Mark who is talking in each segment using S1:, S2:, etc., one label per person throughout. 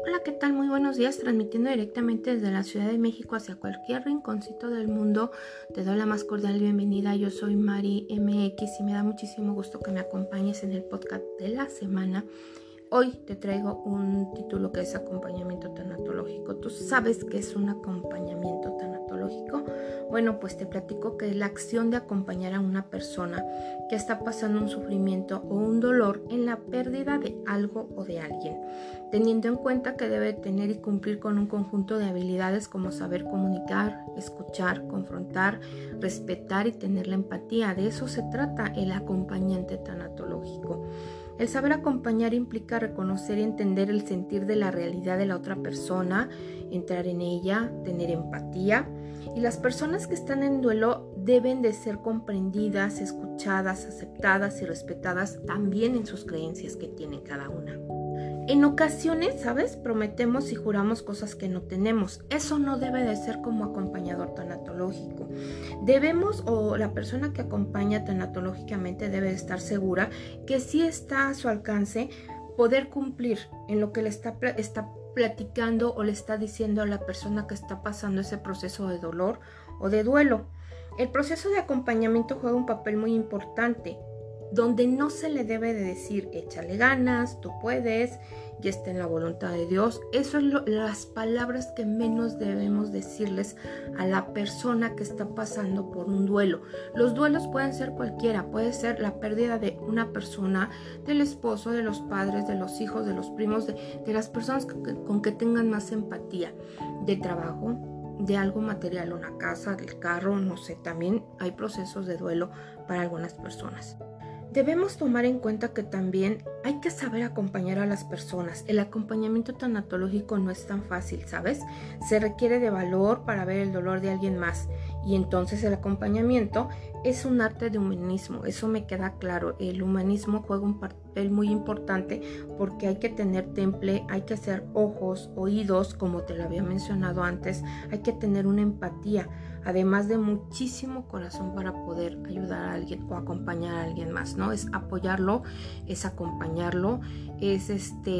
S1: Hola, ¿qué tal? Muy buenos días, transmitiendo directamente desde la Ciudad de México hacia cualquier rinconcito del mundo. Te doy la más cordial bienvenida. Yo soy Mari MX y me da muchísimo gusto que me acompañes en el podcast de la semana. Hoy te traigo un título que es acompañamiento tanatológico. ¿Tú sabes qué es un acompañamiento tanatológico? Bueno, pues te platico que es la acción de acompañar a una persona que está pasando un sufrimiento o un dolor en la pérdida de algo o de alguien, teniendo en cuenta que debe tener y cumplir con un conjunto de habilidades como saber comunicar, escuchar, confrontar, respetar y tener la empatía. De eso se trata el acompañante tanatológico. El saber acompañar implica reconocer y entender el sentir de la realidad de la otra persona, entrar en ella, tener empatía. Y las personas que están en duelo deben de ser comprendidas, escuchadas, aceptadas y respetadas también en sus creencias que tiene cada una. En ocasiones, ¿sabes? Prometemos y juramos cosas que no tenemos. Eso no debe de ser como acompañador tanatológico. Debemos, o la persona que acompaña tanatológicamente debe de estar segura que sí está a su alcance poder cumplir en lo que le está platicando o le está diciendo a la persona que está pasando ese proceso de dolor o de duelo. El proceso de acompañamiento juega un papel muy importante, donde no se le debe de decir échale ganas, tú puedes, ya está en la voluntad de Dios. Eso es las palabras que menos debemos decirles a la persona que está pasando por un duelo. Los duelos pueden ser cualquiera, puede ser la pérdida de una persona, del esposo, de los padres, de los hijos, de los primos, de las personas con que tengan más empatía, de trabajo, de algo material, una casa, del carro, no sé, también hay procesos de duelo para algunas personas. Debemos tomar en cuenta que también hay que saber acompañar a las personas. El acompañamiento tanatológico no es tan fácil, ¿sabes? Se requiere de valor para ver el dolor de alguien más. Y entonces el acompañamiento es un arte de humanismo. Eso me queda claro. El humanismo juega un papel muy importante porque hay que tener temple, hay que hacer ojos, oídos, como te lo había mencionado antes. Hay que tener una empatía, además de muchísimo corazón para poder ayudar a alguien o acompañar a alguien más, ¿no? Es apoyarlo, es acompañarlo, es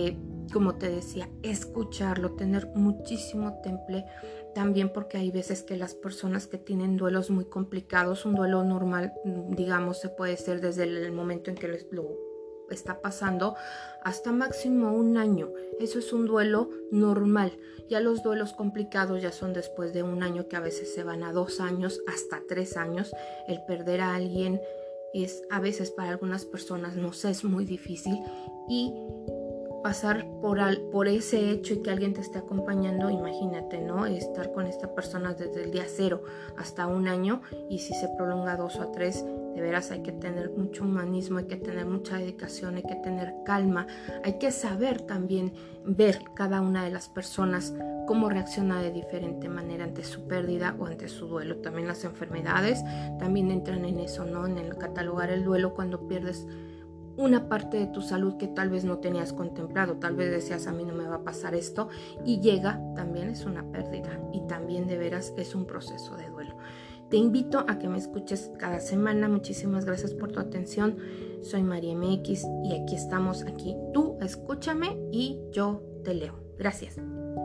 S1: como te decía, escucharlo, tener muchísimo temple también, porque hay veces que las personas que tienen duelos muy complicados, un duelo normal, digamos, se puede ser desde el momento en que lo está pasando hasta máximo un año. Eso es un duelo normal. Ya los duelos complicados ya son después de un año, que a veces se van a 2 años, hasta 3 años. El perder a alguien es a veces para algunas personas, no sé, es muy difícil, y pasar por ese hecho y que alguien te esté acompañando, imagínate, ¿no? Estar con esta persona desde el día 0 hasta un año, y si se prolonga 2 o 3, de veras hay que tener mucho humanismo, hay que tener mucha dedicación, hay que tener calma, hay que saber también ver cada una de las personas cómo reacciona de diferente manera ante su pérdida o ante su duelo. También las enfermedades también entran en eso, ¿no? En el catalogar el duelo cuando pierdes una parte de tu salud que tal vez no tenías contemplado, tal vez decías a mí no me va a pasar esto, y llega, también es una pérdida y también de veras es un proceso de duelo. Te invito a que me escuches cada semana. Muchísimas gracias por tu atención. Soy María MX y aquí estamos, aquí tú escúchame y yo te leo. Gracias.